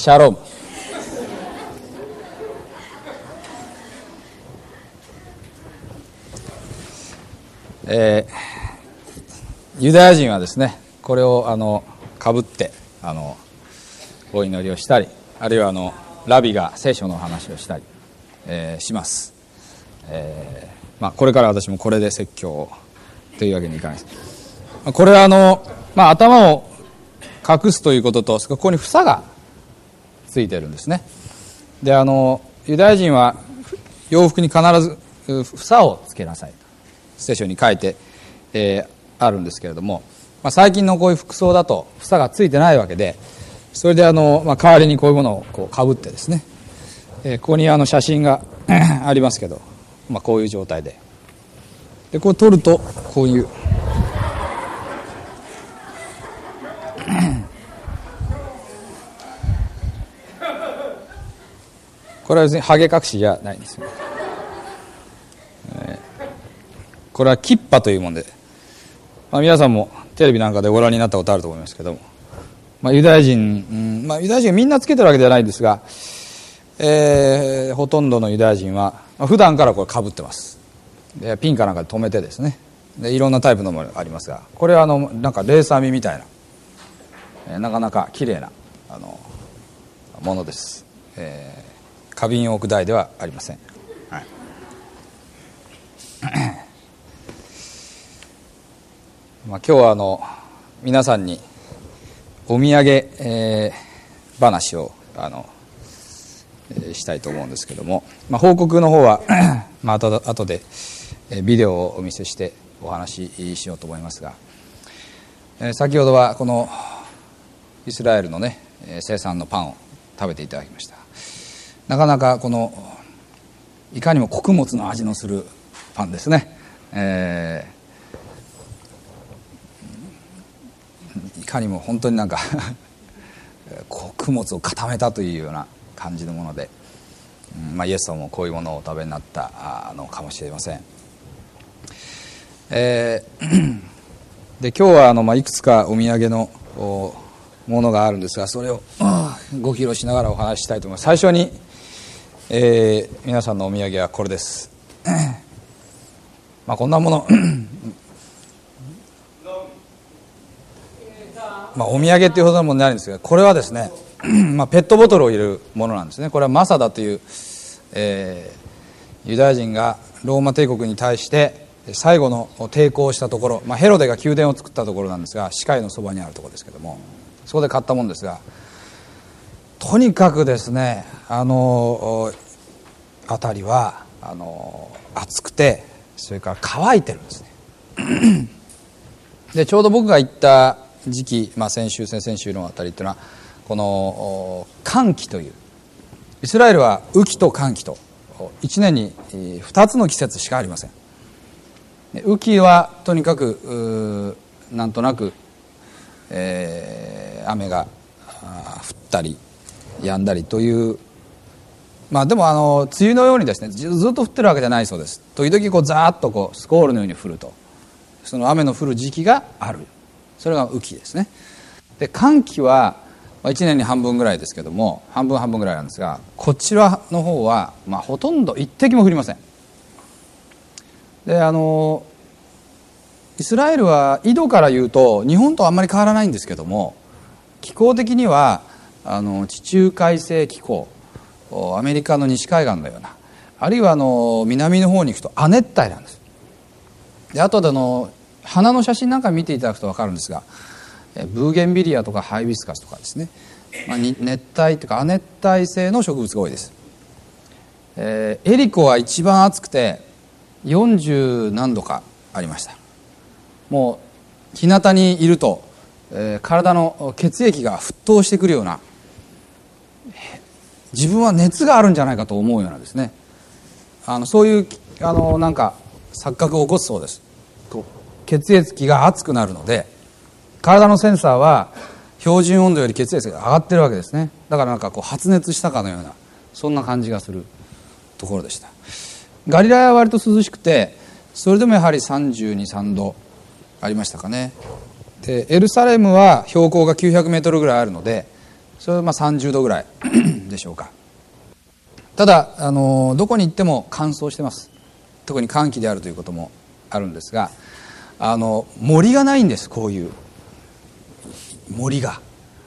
シャローム。ユダヤ人はですね、これをかぶってお祈りをしたり、あるいはラビが聖書の話をしたり、します。これから私もこれで説教をというわけにいかないです。これは頭を隠すということと、ここに房がついてるんですね。でユダヤ人は洋服に必ず房をつけなさいと聖書に書いて、あるんですけれども、最近のこういう服装だと房がついてないわけで、それで代わりにこういうものをこうかぶってですね、ここに写真がありますけど、こういう状態でこう撮るとこういうこれは別にハゲ隠しじゃないんですよ。これはキッパというもので、皆さんもテレビなんかでご覧になったことあると思いますけども、ユダヤ人、ユダヤ人はみんなつけてるわけではないんですが、ほとんどのユダヤ人は、普段からこれかぶってます。でピンかなんかで留めてですね、でいろんなタイプのものがありますが、これはなんかレーサー編みみたいな、なかなか綺麗なものです。花瓶を置く台ではありません。はい、今日は皆さんにお土産、話をしたいと思うんですけども、報告の方は後でビデオをお見せしてお話ししようと思いますが、先ほどはこのイスラエルのね生産のパンを食べていただきました。なかなかいかにも穀物の味のするパンですね。いかにも本当になんか穀物を固めたというような感じのもので、イエス様もこういうものをお食べになったのかもしれません。で今日はいくつかお土産のものがあるんですが、それをご披露しながらお話ししたいと思います。最初に、皆さんのお土産はこれです。こんなものお土産っていうほどのものになるんですが、これはですねペットボトルを入れるものなんですね。これはマサダという、ユダヤ人がローマ帝国に対して最後の抵抗をしたところ、ヘロデが宮殿を作ったところなんですが、死海のそばにあるところですけども、そこで買ったものですが、とにかくですね辺りは暑くて、それから乾いてるんですねでちょうど僕が行った時期、先週先々週のあたりっていうのはこの乾季という、イスラエルは雨季と乾季と1年に2つの季節しかありません。雨季はとにかくなんとなく、雨が降ったり止んだりという、でも梅雨のようにですねずっと降ってるわけじゃないそうです。時々ザーッとスコールのように降ると、その雨の降る時期がある、それが雨季ですね。で乾季は1年に半分ぐらいですけども、半分ぐらいなんですが、こちらの方はほとんど一滴も降りません。でイスラエルは緯度から言うと日本とあんまり変わらないんですけども、気候的には地中海性気候、アメリカの西海岸のような、あるいは南の方に行くと亜熱帯なんです。で後で花の写真なんか見ていただくと分かるんですが、ブーゲンビリアとかハイビスカスとかですね、熱帯というか亜熱帯性の植物が多いです。エリコは一番暑くて40何度かありました。もう日向にいると、体の血液が沸騰してくるような、自分は熱があるんじゃないかと思うようなですね、そういうなんか錯覚を起こすそうです。血液が熱くなるので、体のセンサーは標準温度より血液が上がってるわけですね。だからなんか発熱したかのような、そんな感じがするところでした。ガリラヤは割と涼しくて、それでもやはり32、3度ありましたかね。でエルサレムは標高が900メートルぐらいあるので、 それは30度ぐらいでしょうか。ただどこに行っても乾燥してます。特に乾季であるということもあるんですが、森がないんです。こういう森が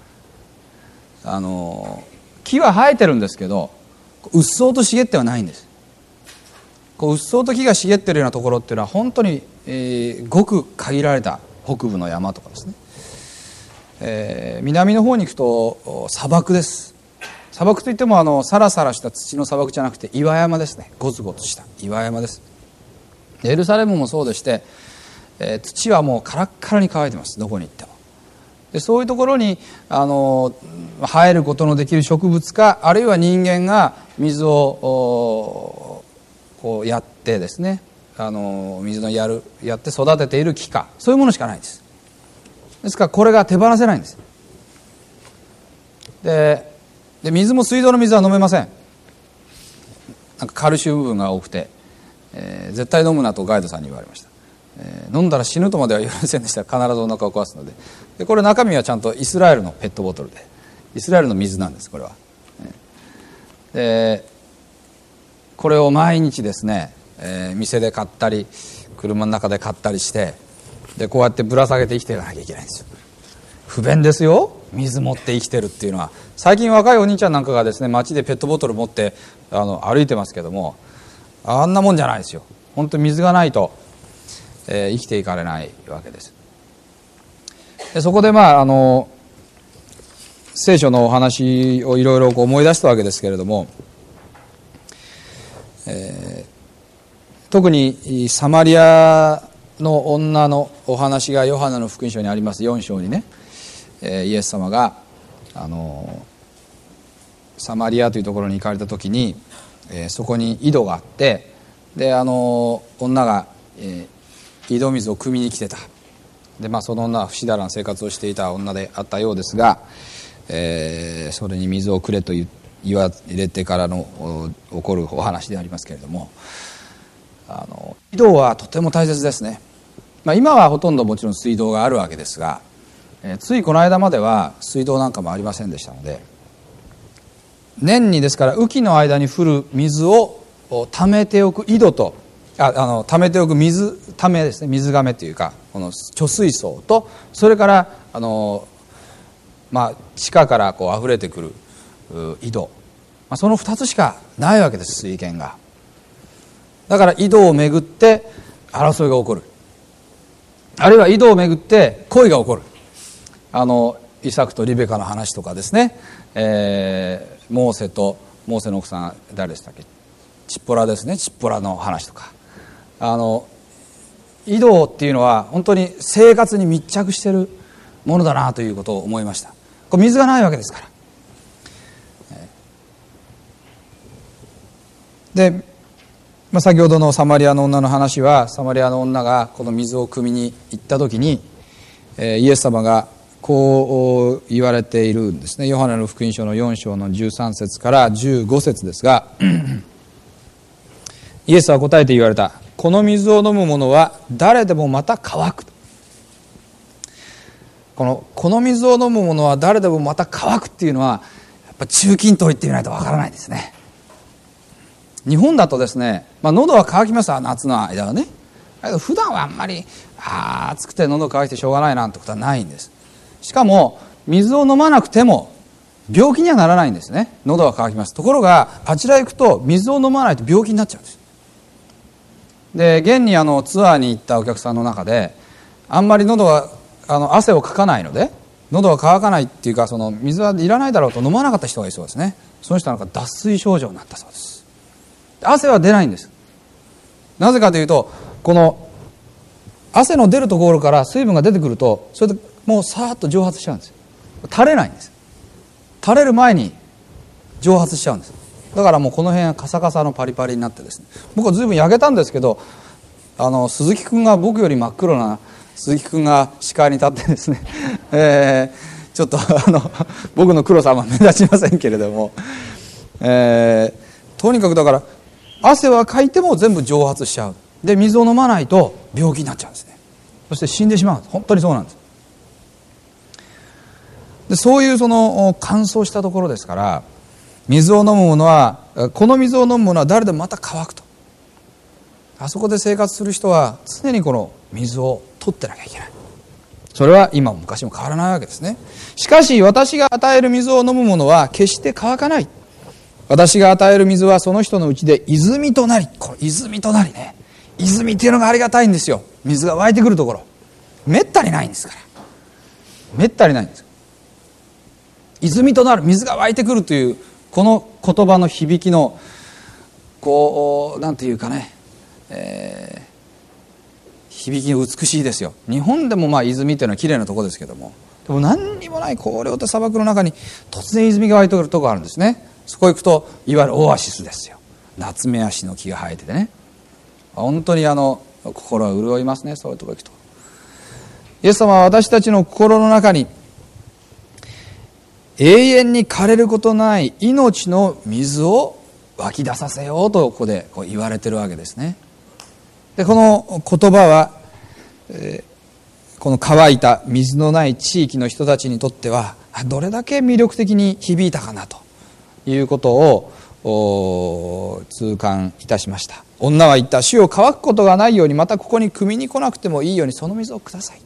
木は生えてるんですけど、うっそうと茂ってはないんです。うっそうと木が茂ってるようなところっていうのは本当に、ごく限られた北部の山とかですね、南の方に行くと砂漠です。砂漠といってもサラサラした土の砂漠じゃなくて岩山ですね。ゴツゴツした岩山です。エルサレムもそうでして、土はもうカラッカラに乾いてます。どこに行っても。でそういうところに生えることのできる植物か、あるいは人間が水をこうやってですね、水のやって育てている木か、そういうものしかないんです。ですからこれが手放せないんです。で水も水道の水は飲めません。なんかカルシウム分が多くて、絶対飲むなとガイドさんに言われました。飲んだら死ぬとまでは言われませんでしたが、必ずお腹を壊すので、これ中身はちゃんとイスラエルのペットボトルで、イスラエルの水なんです。これはでこれを毎日ですね、店で買ったり車の中で買ったりして、でこうやってぶら下げて生きていかなきゃいけないんですよ。不便ですよ、水持って生きてるっていうのは。最近若いお兄ちゃんなんかがですね、街でペットボトル持って歩いてますけども、あんなもんじゃないですよ。本当に水がないと、生きていかれないわけです。でそこで聖書のお話をいろいろ思い出したわけですけれども、特にサマリアの女のお話がヨハネの福音書にあります。4章にね、イエス様がサマリアというところに行かれた時に、そこに井戸があって、で女が、井戸水を汲みに来てた。でその女は不死だらな生活をしていた女であったようですが、それに水をくれと言われてからの起こるお話でありますけれども、井戸はとても大切ですね。今はほとんどもちろん水道があるわけですが、ついこの間までは水道なんかもありませんでしたので、年にですから雨季の間に降る水を溜めておく井戸と、溜めておく水溜めですね、水がめというか、この貯水槽と、それから地下から溢れてくる井戸、その2つしかないわけです。水源が。だから井戸をめぐって争いが起こる、あるいは井戸をめぐって恋が起こる。イサクとリベカの話とかですね、モーセの奥さん誰でしたっけ、チッポラですね、チッポラの話とか、井戸っていうのは本当に生活に密着しているものだなということを思いました。これ水がないわけですから。で、先ほどのサマリアの女の話は、サマリアの女がこの水を汲みに行った時に、イエス様がこう言われているんですね。ヨハネの福音書の4章の13節から15節ですがイエスは答えて言われた。この水を飲む者は誰でもまた乾く。この水を飲む者は誰でもまた乾くっていうのは、やっぱ中近東行ってみないとわからないですね。日本だとですね、喉は渇きますわ、夏の間はね。だけど普段はあんまり暑くて喉渇いてしょうがないなんてことはないんです。しかも水を飲まなくても病気にはならないんですね。喉は渇きます。ところがあちら行くと水を飲まないと病気になっちゃうんです。で現にツアーに行ったお客さんの中で、あんまり喉は汗をかかないので、喉は渇かないっていうか、水はいらないだろうと飲まなかった人がいそうですね。その人なんか脱水症状になったそうです。汗は出ないんです。なぜかというと、この汗の出るところから水分が出てくると、それでもうさーっと蒸発しちゃうんですよ。垂れないんです。垂れる前に蒸発しちゃうんです。だからもうこの辺はカサカサのパリパリになってですね、僕は随分焼けたんですけど、鈴木くんが、僕より真っ黒な鈴木くんが視界に立ってですね、ちょっと僕の黒さは目立ちませんけれども、とにかくだから汗はかいても全部蒸発しちゃう。で水を飲まないと病気になっちゃうんですね。そして死んでしまう。本当にそうなんです。 でそういうその乾燥したところですから、水を飲むものは、この水を飲むものは誰でもまた乾くと。あそこで生活する人は常にこの水を取ってなきゃいけない。それは今も昔も変わらないわけですね。しかし私が与える水を飲むものは決して乾かない。私が与える水はその人のうちで泉となり、この泉となりね、泉っていうのがありがたいんですよ。水が湧いてくるところ、めったにないんですから。めったにないんです。泉となる、水が湧いてくるというこの言葉の響きのこうなんていうかね、響きが美しいですよ。日本でもまあ泉というのはきれいなところですけども、でも何にもない荒涼と砂漠の中に突然泉が湧いてくるところがあるんですね。そこへ行くといわゆるオアシスですよ。夏目足の木が生えててね、本当に心が潤いますね。そういうところへ行くと、イエス様は私たちの心の中に永遠に枯れることない命の水を湧き出させようとここでこう言われてるわけですね。でこの言葉は、この乾いた水のない地域の人たちにとってはどれだけ魅力的に響いたかなということを痛感いたしました。女は言った。主を乾くことがないように、またここに汲みに来なくてもいいようにその水をください。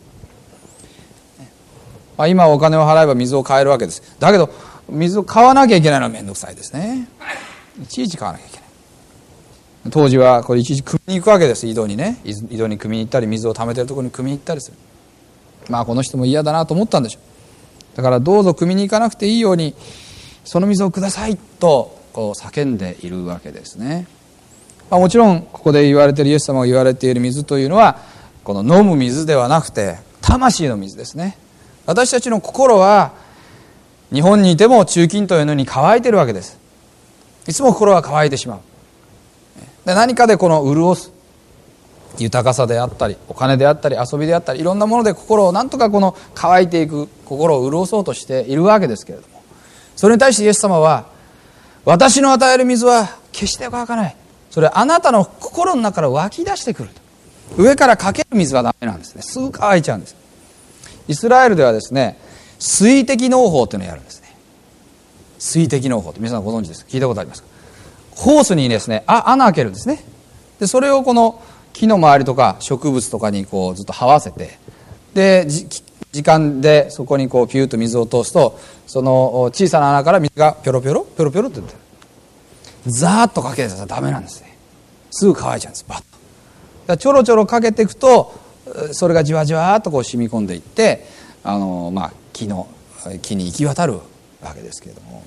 今お金を払えば水を買えるわけです。だけど水を買わなきゃいけないのは面倒くさいですね。いちいち買わなきゃいけない。当時はこれいちいち汲みに行くわけです。井戸にね、井戸に汲みに行ったり、水を溜めてるところに汲みに行ったりする。この人も嫌だなと思ったんでしょう。だからどうぞ汲みに行かなくていいようにその水をくださいとこう叫んでいるわけですね。もちろんここで言われている、イエス様が言われている水というのはこの飲む水ではなくて魂の水ですね。私たちの心は日本にいても中近東のように乾いているわけです。いつも心は乾いてしまう。で何かでこの潤す豊かさであったり、お金であったり、遊びであったり、いろんなもので心をなんとかこの乾いていく心を潤そうとしているわけですけれども、それに対してイエス様は、私の与える水は決して乾かない。それはあなたの心の中から湧き出してくると。上からかける水はダメなんですね。すぐ乾いちゃうんです。イスラエルではですね、水滴農法というのをやるんですね。水滴農法って皆さんご存知ですか？聞いたことありますか？ホースにですね、穴開けるんですね。でそれをこの木の周りとか植物とかにこうずっと這わせて、で時間でそこにこうピューッと水を通すと、その小さな穴から水がピョロピョロピョロピョロって出てる。ザーッとかけてたらダメなんですね。すぐ乾いちゃうんです。バッと。だからちょろちょろかけていくと、それがじわじわっとこう染み込んでいって、木に行き渡るわけですけれども、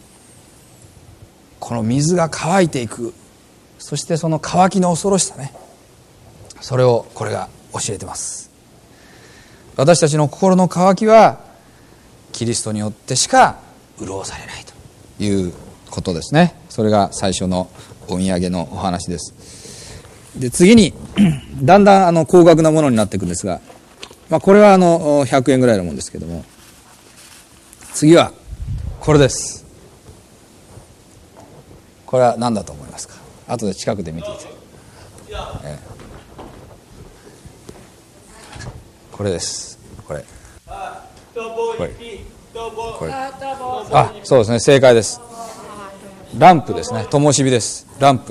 この水が乾いていく、そしてその乾きの恐ろしさね、それをこれが教えてます。私たちの心の渇きはキリストによってしか潤されないということですね。それが最初のお土産のお話です。で次にだんだん高額なものになっていくんですが、これは100円ぐらいのものですけども、次はこれです。これは何だと思いますか？後で近くで見ていて、これです。これそうですね、正解です。ランプですね。灯火です。ランプ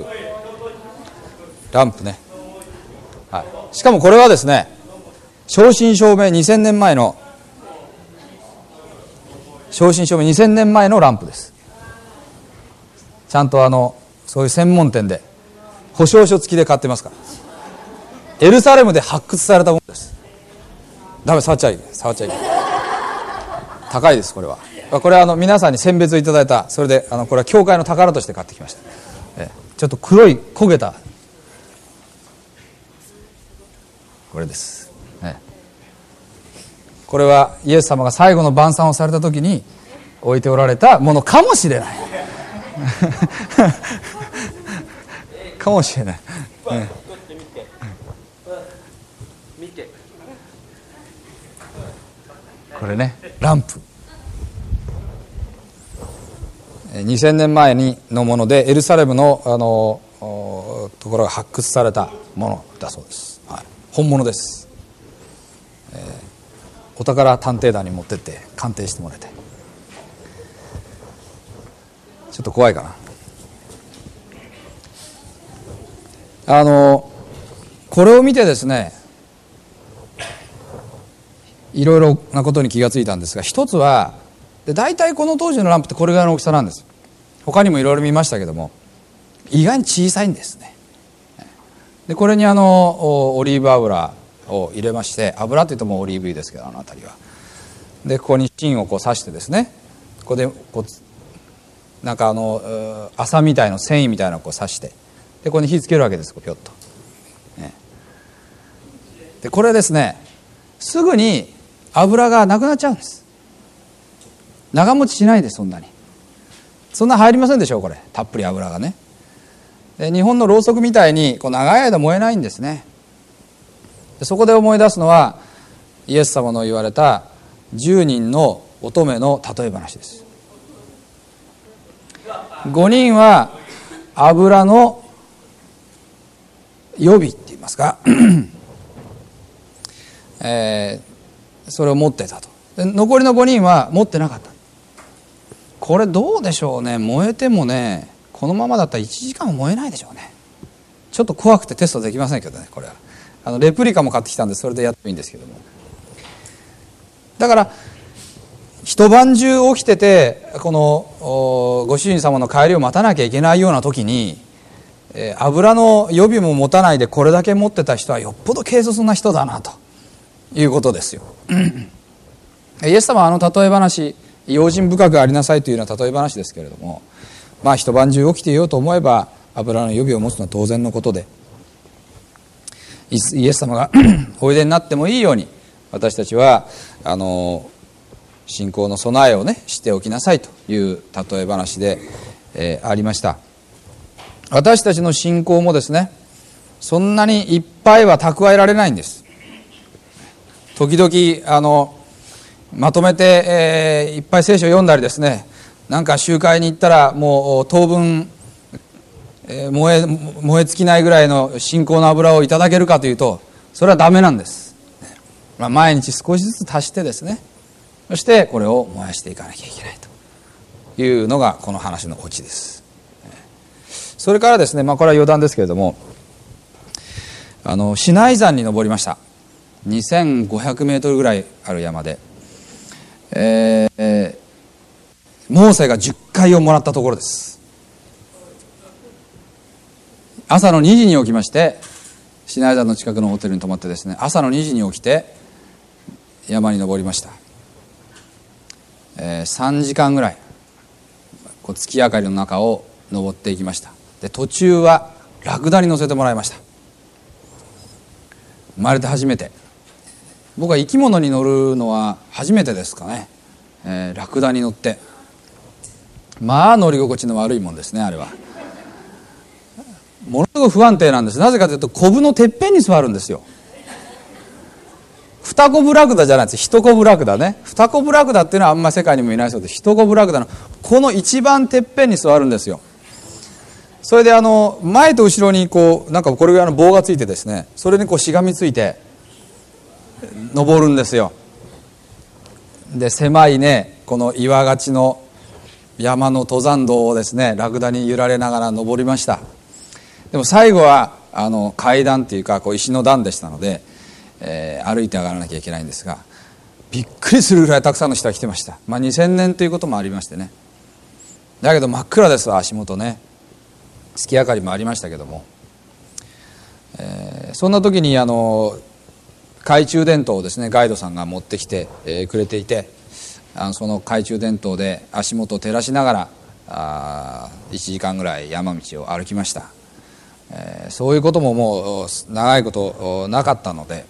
ね、はい。しかもこれはですね、正真正銘2000年前のランプです。ちゃんとそういう専門店で保証書付きで買ってますから。エルサレムで発掘されたものです。ダメ、触っちゃいけない。高いです。これは皆さんに選別をいただいた。それでこれは教会の宝として買ってきました。ちょっと黒い焦げたこれです、これはイエス様が最後の晩餐をされた時に置いておられたものかもしれないかもしれない、これね、ランプ2000年前のもので、エルサレムのところが発掘されたものだそうです、本物です。お宝探偵団に持ってって鑑定してもらいたい。 ちょっと怖いかな。これを見てですね、いろいろなことに気がついたんですが、一つは大体この当時のランプってこれぐらいの大きさなんです。他にもいろいろ見ましたけども、意外に小さいんですね。でこれにオリーブ油を入れまして、油といってもオリーブ油ですけど、あの辺りは。でここに芯をこう刺してですね、ここでこうなんか麻みたいな繊維みたいなのをこう刺して、でここに火つけるわけです。こうピョッと、ね、でこれですね、すぐに油がなくなっちゃうんです。長持ちしないです。そんな入りませんでしょう、これたっぷり油がね。で日本のろうそくみたいにこう長い間燃えないんですね。でそこで思い出すのはイエス様の言われた10人の乙女の例え話です。5人は油の予備って言いますかそれを持ってたと。で残りの5人は持ってなかった。これどうでしょうね。燃えてもね、このままだったら1時間も燃えないでしょうね。ちょっと怖くてテストできませんけどね。これはレプリカも買ってきたんで、それでやってもいいんですけども、だから一晩中起きてて、このご主人様の帰りを待たなきゃいけないような時に、油の予備も持たないでこれだけ持ってた人はよっぽど軽率な人だなということですよイエス様は例え話、用心深くありなさいというような例え話ですけれども、まあ一晩中起きていようと思えば油の予備を持つのは当然のことで、イエス様がおいでになってもいいように、私たちは信仰の備えをねしておきなさいという例え話で、ありました。私たちの信仰もですね、そんなにいっぱいは蓄えられないんです。時々まとめて、いっぱい聖書を読んだりですね、なんか集会に行ったらもう当分、燃え尽きないぐらいの信仰の油をいただけるかというと、それはダメなんです。毎日少しずつ足してですね、そしてこれを燃やしていかなきゃいけないというのがこの話のオチです。それからですね、これは余談ですけれども、シナイ山に登りました。2500メートルぐらいある山で、モーセが10回をもらったところです。朝の2時に起きまして、シナイ山の近くのホテルに泊まってですね、朝の2時に起きて山に登りました。3時間ぐらい月明かりの中を登っていきました。で途中はラクダに乗せてもらいました。生まれて初めて、僕は生き物に乗るのは初めてですかね。ラクダに乗って、乗り心地の悪いもんですね。あれはものすごく不安定なんです。なぜかというと、コブのてっぺんに座るんですよ。二コブラクダじゃないです。一コブラクダね。二コブラクダっていうのはあんまり世界にもいないそうです。一コブラクダのこの一番てっぺんに座るんですよ。それで前と後ろになんかこれぐらいの棒がついてですね、それにしがみついて登るんですよ。で狭いね、この岩がちの山の登山道をですね、ラクダに揺られながら登りました。でも最後は階段っていうか石の段でしたので、歩いて上がらなきゃいけないんですが、びっくりするぐらいたくさんの人が来てました。2000年ということもありましてね。だけど真っ暗ですわ、足元ね。月明かりもありましたけども、そんな時に懐中電灯をですね、ガイドさんが持ってきて、くれていて、その懐中電灯で足元を照らしながら1時間ぐらい山道を歩きました。そういうことももう長いことなかったので、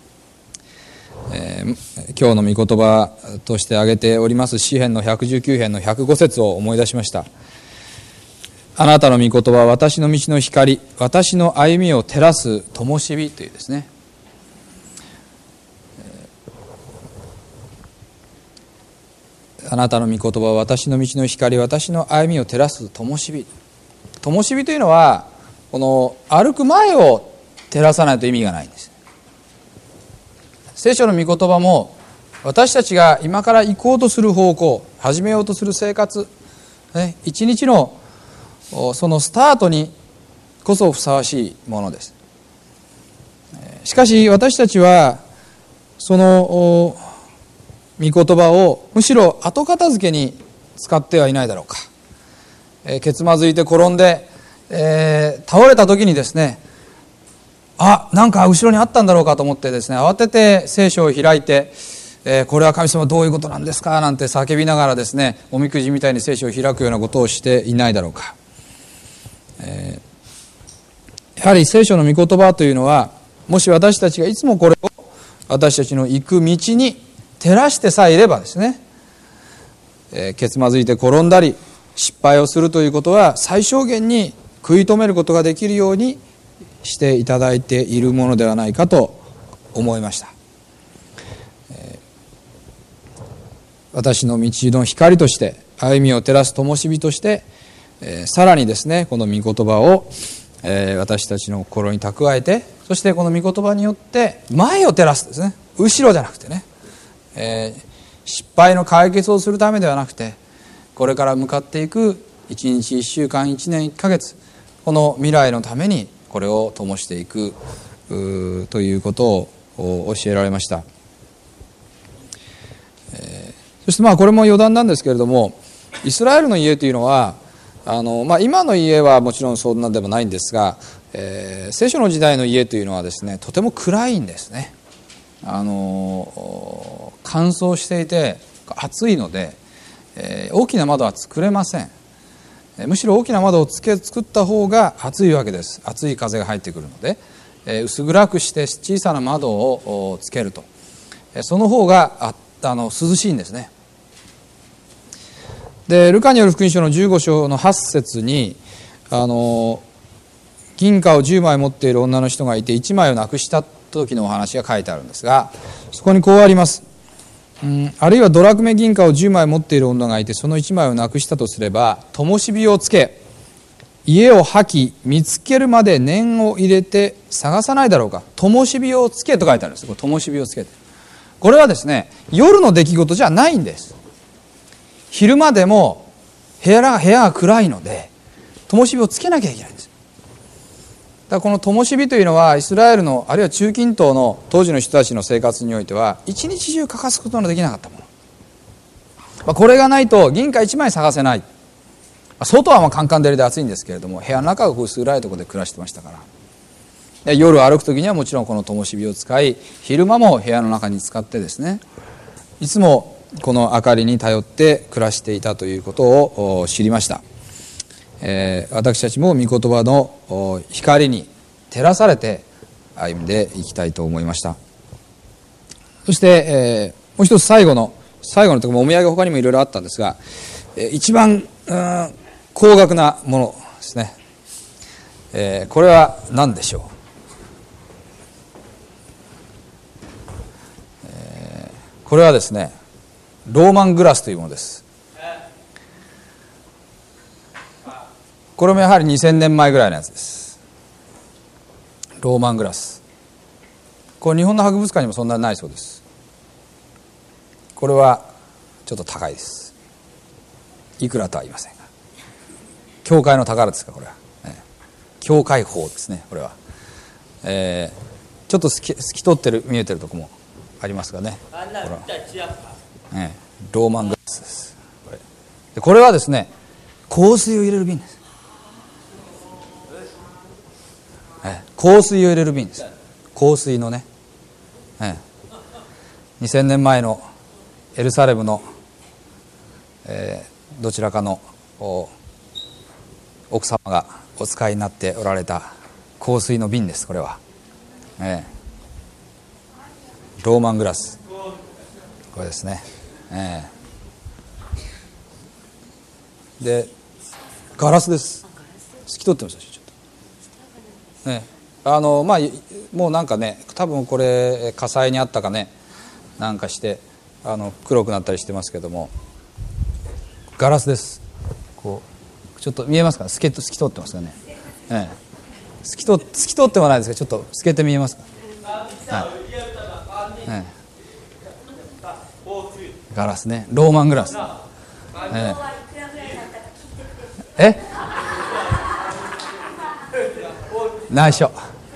今日の御言葉として挙げております詩編の119編の105節を思い出しました。あなたの御言葉は私の道の光、私の歩みを照らす灯火というですね、あなたの御言葉は私の道の光、私の歩みを照らす灯火。灯火というのはこの歩く前を照らさないと意味がないんです。聖書の御言葉も私たちが今から行こうとする方向、始めようとする生活、 一日のそのスタートにこそふさわしいものです。しかし私たちはその御言葉をむしろ後片付けに使ってはいないだろうか。けつまずいて転んで、倒れた時にですね、なんか後ろにあったんだろうかと思ってですね、慌てて聖書を開いて、これは神様どういうことなんですかなんて叫びながらですね、おみくじみたいに聖書を開くようなことをしていないだろうか。やはり聖書の御言葉というのは、もし私たちがいつもこれを私たちの行く道に照らしてさえいればですね、けつまずいて転んだり失敗をするということは最小限に食い止めることができるようにしていただいているものではないかと思いました。私の道の光として歩みを照らす灯火として、さらにですねこの御言葉を、私たちの心に蓄えて、そしてこの御言葉によって前を照らすですね、後ろじゃなくてね、失敗の解決をするためではなくて、これから向かっていく一日一週間一年一ヶ月、この未来のためにこれを灯していくということを教えられました。そしてこれも余談なんですけれども、イスラエルの家というのは今の家はもちろんそんなでもないんですが、聖書の時代の家というのはですね、とても暗いんですね。乾燥していて暑いので、大きな窓は作れません。むしろ大きな窓を作った方が暑いわけです。暑い風が入ってくるので、薄暗くして小さな窓をつけると、その方が涼しいんですね。でルカによる福音書の15章の8節に銀貨を10枚持っている女の人がいて1枚をなくした時のお話が書いてあるんですが、そこにこうあります。あるいはドラクメ銀貨を10枚持っている女がいてその1枚をなくしたとすれば、灯火をつけ家を吐き見つけるまで念を入れて探さないだろうか。灯火をつけと書いてあるんです。灯火をつけて、これはですね夜の出来事じゃないんです。昼間でも部屋が暗いので灯火をつけなきゃいけないんです。だからこの灯火というのはイスラエルのあるいは中近東の当時の人たちの生活においては一日中欠かすことのできなかったもの、これがないと銀貨1枚探せない。外はカンカン照りで暑いんですけれども、部屋の中が薄暗いところで暮らしてましたから、で夜歩く時にはもちろんこの灯火を使い、昼間も部屋の中に使ってですね、いつもこの明かりに頼って暮らしていたということを知りました。私たちも御言葉の光に照らされて歩んでいきたいと思いました。そして、もう一つ最後のところもお土産他にもいろいろあったんですが、一番高額なものですね。これは何でしょう。これはですねローマングラスというものです。これもやはり2000年前ぐらいのやつです。ローマングラス、これ日本の博物館にもそんなにないそうです。これはちょっと高いです。いくらとは言いませんが、教会の宝ですか。これは、教会宝ですね。これは、ちょっと透き通ってる見えてるところもありますがね、これはローマングラスです。これはですね香水を入れる瓶です。香水を入れる瓶です。香水のね、2000年前のエルサレムの、どちらかの奥様がお使いになっておられた香水の瓶です。これは、ローマングラス、これですね。でガラスです。透き通ってましたし、ちょっとね、もうなんかね、多分これ火災にあったかねなんかして黒くなったりしてますけども、ガラスです。こうちょっと見えますか。透き通ってますよね。透き通ってはないですけど、ちょっと透けて見えますか。ガラスね、ローマングラス。 内緒。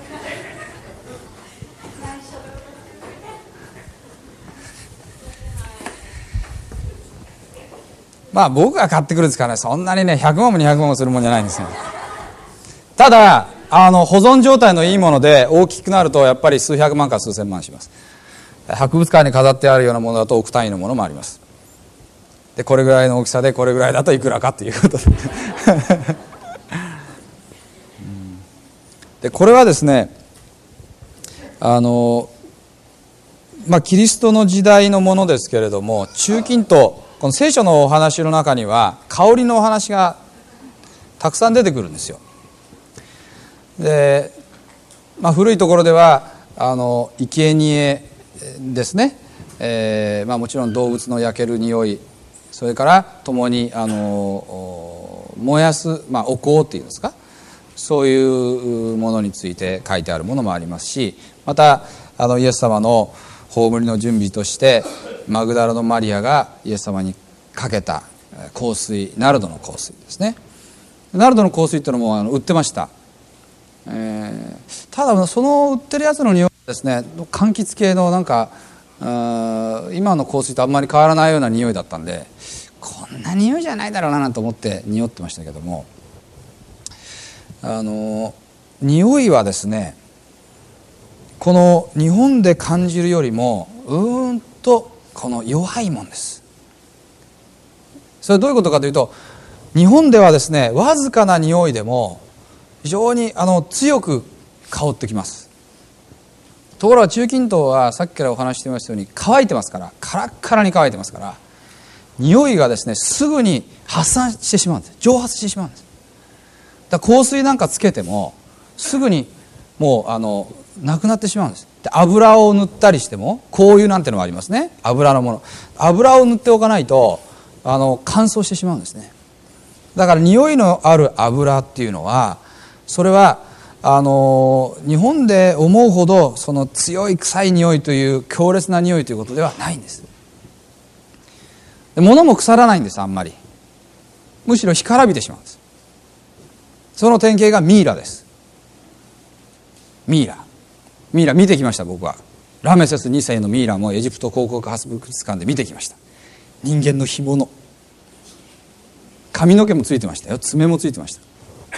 まあ僕が買ってくるんですからね、そんなにね100万も200万もするもんじゃないんですよ。ただ保存状態のいいもので大きくなるとやっぱり数百万から数千万します。博物館に飾ってあるようなものだと億単位のものもあります。でこれぐらいの大きさでこれぐらいだといくらかということででこれはですねキリストの時代のものですけれども、中近東、この聖書のお話の中には香りのお話がたくさん出てくるんですよ。で、古いところでは生贄ですね、もちろん動物の焼ける匂い、それから共に燃やす、お香っていうんですか、そういうものについて書いてあるものもありますし、またイエス様の葬りの準備としてマグダラのマリアがイエス様にかけた香水、ナルドの香水ですね。ナルドの香水っていうのも売ってました。ただその売ってるやつの匂いはですね、柑橘系のなんか今の香水とあんまり変わらないような匂いだったんで、こんな匂いじゃないだろうなと思って匂ってましたけども、匂いはですね、この日本で感じるよりもこの弱いもんです。それはどういうことかというと、日本ではですね、わずかな匂いでも非常に強く香ってきます。ところが中近東はさっきからお話してましたように乾いてますから、カラッカラに乾いてますから、匂いがですねすぐに発散してしまうんです。蒸発してしまうんです。だから香水なんかつけてもすぐにもうなくなってしまうんです。で油を塗ったりしても、香油なんてのがありますね、油のもの。油を塗っておかないと乾燥してしまうんですね。だから匂いのある油っていうのは、それは日本で思うほどその強い臭い匂いという強烈な匂いということではないんです。で物も腐らないんです。あんまりむしろ干からびてしまうんです。その典型がミイラです。ミイラ見てきました。僕はラメセス2世のミイラもエジプト考古博物館で見てきました。人間の干物、髪の毛もついてましたよ、爪もついてました。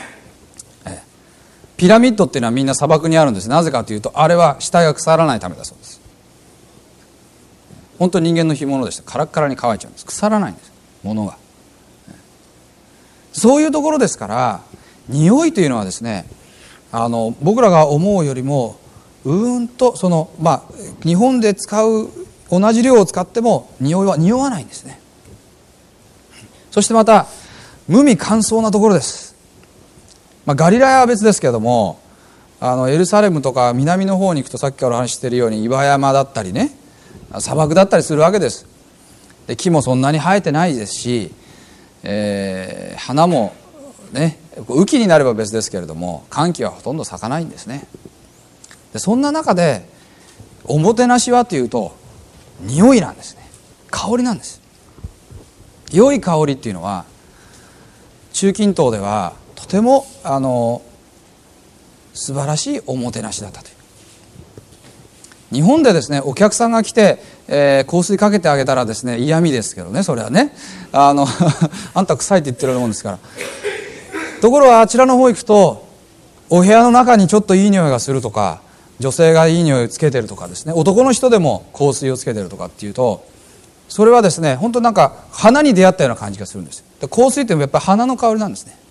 ピラミッドっていうのはみんな砂漠にあるんです。なぜかというと、あれは死体が腐らないためだそうです。本当に人間の干物でした。カラッカラに乾いちゃうんです。腐らないんです、物が。そういうところですから、匂いというのはですね、僕らが思うよりも日本で使う同じ量を使っても匂いは匂わないんですね。そしてまた無味乾燥なところです。ガリラヤは別ですけれども、エルサレムとか南の方に行くと、さっきからお話ししているように岩山だったりね、砂漠だったりするわけです。で木もそんなに生えてないですし、花もね、雨季になれば別ですけれども、寒季はほとんど咲かないんですね。でそんな中でおもてなしはというと匂いなんですね。香りなんです。良い香りっていうのは中近東ではとても素晴らしいおもてなしだったという。日本でですね、お客さんが来て、香水かけてあげたらですね、嫌味ですけどね、それはね、あんた臭いって言ってるようなもんですから。ところがあちらの方行くと、お部屋の中にちょっといい匂いがするとか、女性がいい匂いをつけてるとかですね、男の人でも香水をつけてるとかっていうと、それはですね、本当なんか花に出会ったような感じがするんです。で香水ってやっぱり花の香りなんですね。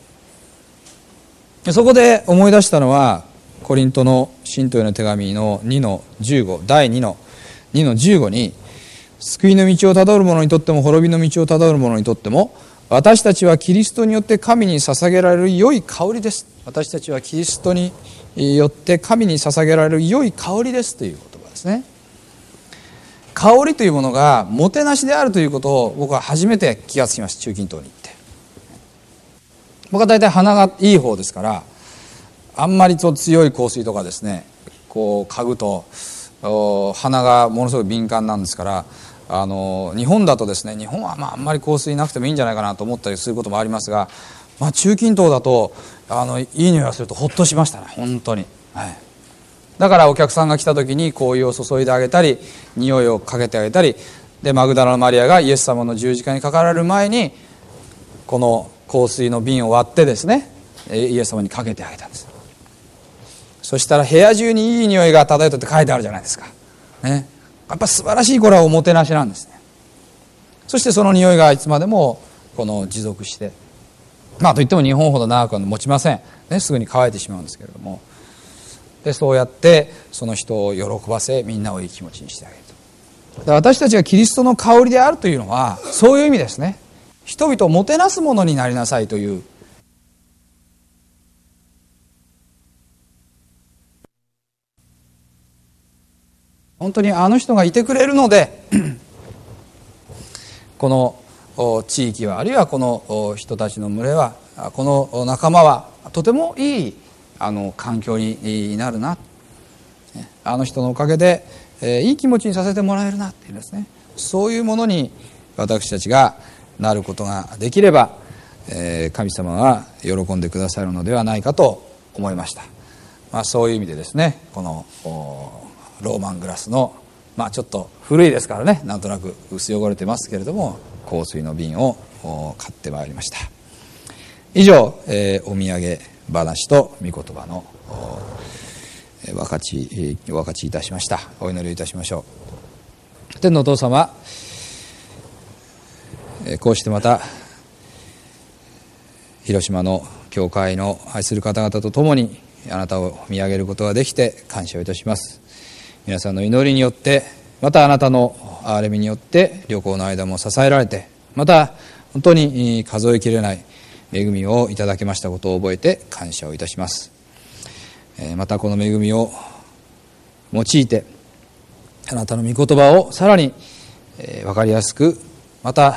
そこで思い出したのは、コリントの信徒への手紙の2の15、第2の2の15に、救いの道をたどる者にとっても滅びの道をたどる者にとっても、私たちはキリストによって神に捧げられる良い香りです。私たちはキリストによって神に捧げられる良い香りですという言葉ですね。香りというものがもてなしであるということを僕は初めて気がつきました。中近東に行って、僕は大体鼻がいい方ですから、あんまり強い香水とかですね、こう嗅ぐと鼻がものすごい敏感なんですから、日本だとですね、日本はあんまり香水なくてもいいんじゃないかなと思ったりすることもありますが、 中近東だといい匂いがするとほっとしましたね、本当に。だからお客さんが来た時に香油を注いであげたり、匂いをかけてあげたりで、マグダラのマリアがイエス様の十字架にかかられる前にこの香水の瓶を割ってですね、イエス様にかけてあげたんです。そしたら部屋中にいい匂いが漂ったって書いてあるじゃないですか、ね、やっぱ素晴らしい、これはおもてなしなんですね。そしてその匂いがいつまでも持続して、といっても日本ほど長くは持ちません、ね、すぐに乾いてしまうんですけれども、でそうやってその人を喜ばせ、みんなをいい気持ちにしてあげると。で私たちがキリストの香りであるというのはそういう意味ですね。人々をもてなすものになりなさいという、本当にあの人がいてくれるのでこの地域は、あるいはこの人たちの群れは、この仲間はとてもいい環境になるな、あの人のおかげでいい気持ちにさせてもらえるなっていうですね、そういうものに私たちがなることができれば、神様は喜んでくださるのではないかと思いました。そういう意味でですね、このローマングラスの、ちょっと古いですからね、なんとなく薄汚れてますけれども、香水の瓶を買ってまいりました。以上、お土産話と御言葉の分かちいたしました。お祈りいたしましょう。天のお父様、こうしてまた広島の教会の愛する方々と共にあなたを見上げることができて感謝をいたします。皆さんの祈りによって、またあなたの憐れみによって旅行の間も支えられて、また本当に数えきれない恵みをいただけましたことを覚えて感謝をいたします。またこの恵みを用いてあなたの御言葉をさらに分かりやすく、また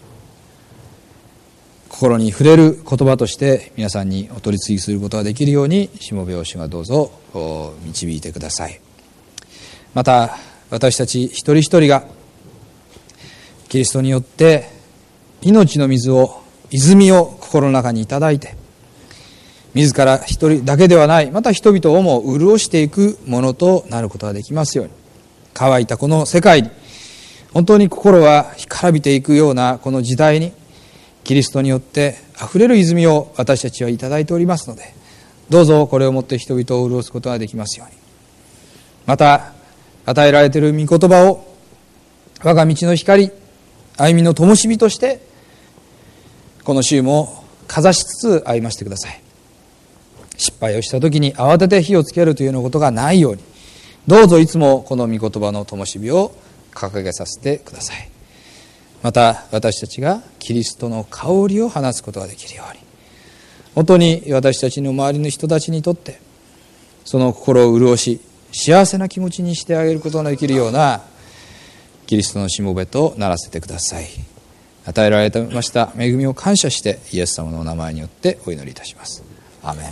心に触れる言葉として皆さんにお取り次ぎすることができるように、しもべを主がどうぞ導いてください。また私たち一人一人がキリストによって命の水を、泉を心の中にいただいて、自ら一人だけではない、また人々をも潤していくものとなることができますように、乾いたこの世界に本当に心は干からびていくようなこの時代に、キリストによってあふれる泉を私たちはいただいておりますので、どうぞこれをもって人々を潤すことができますように。また与えられている御言葉を我が道の光、歩みの灯火としてこの週もかざしつつ歩ませてください。失敗をした時に慌てて火をつけるというようなことがないように、どうぞいつもこの御言葉の灯火を掲げさせてください。また私たちがキリストの香りを放つことができるように、本当に私たちの周りの人たちにとってその心を潤し、幸せな気持ちにしてあげることができるようなキリストのしもべとならせてください。与えられました恵みを感謝してイエス様のお名前によってお祈りいたします。アーメ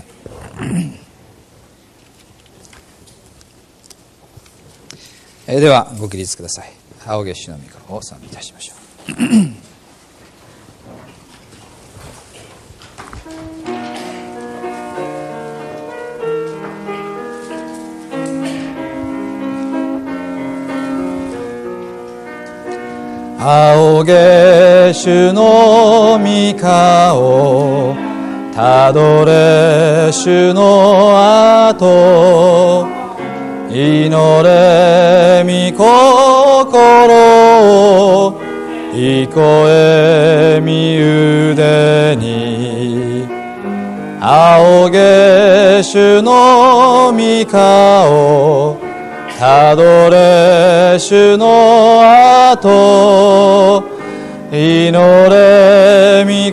ン。ではご起立ください。青月主の御心を賛美いたしましょう。青月主の御顔、たどれ主の後、祈れ御心を、いこえ御腕に。青月主の御顔、たどれ主の後、祈れ御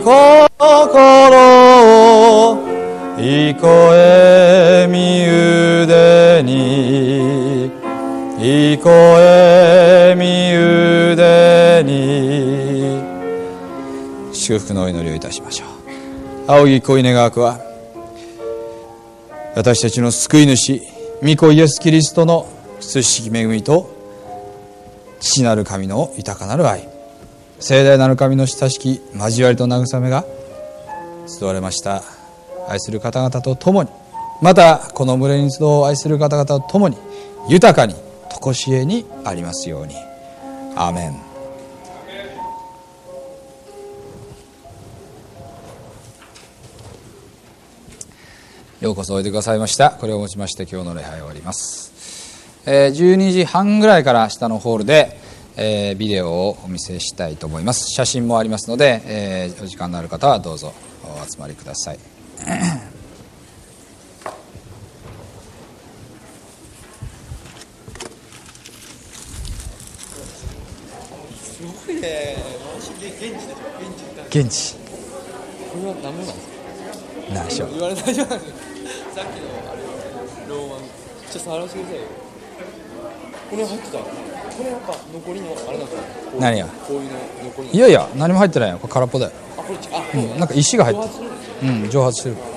心を、いこえ御腕に。いこえ御腕に。祝福のお祈りをいたしましょう。青木小稲川区は私たちの救い主御子イエスキリストの慈しき恵みと父なる神の豊かなる愛、聖大なる神の親しき交わりと慰めが集われました愛する方々と共に、またこの群れに集う愛する方々と共に豊かに常しえにありますように。アーメン。ようこそおいでくださいました。これをもちまして今日の礼拝を終わります。12時半ぐらいから下のホールで、ビデオをお見せしたいと思います。写真もありますので、お時間のある方はどうぞお集まりください。 すごいね。 現地これは何もなんですか。 何でしょう。 言われないじゃないですか。さっきのあれローマンちょっと触らせてくださいよ。これ入ってた。これやっぱ残りのあれなんですか。 何が。 こういうの残りの。 いやいや何も入ってないよ。これ空っぽだよ。 あこれなんか石が入ってる。蒸発してる。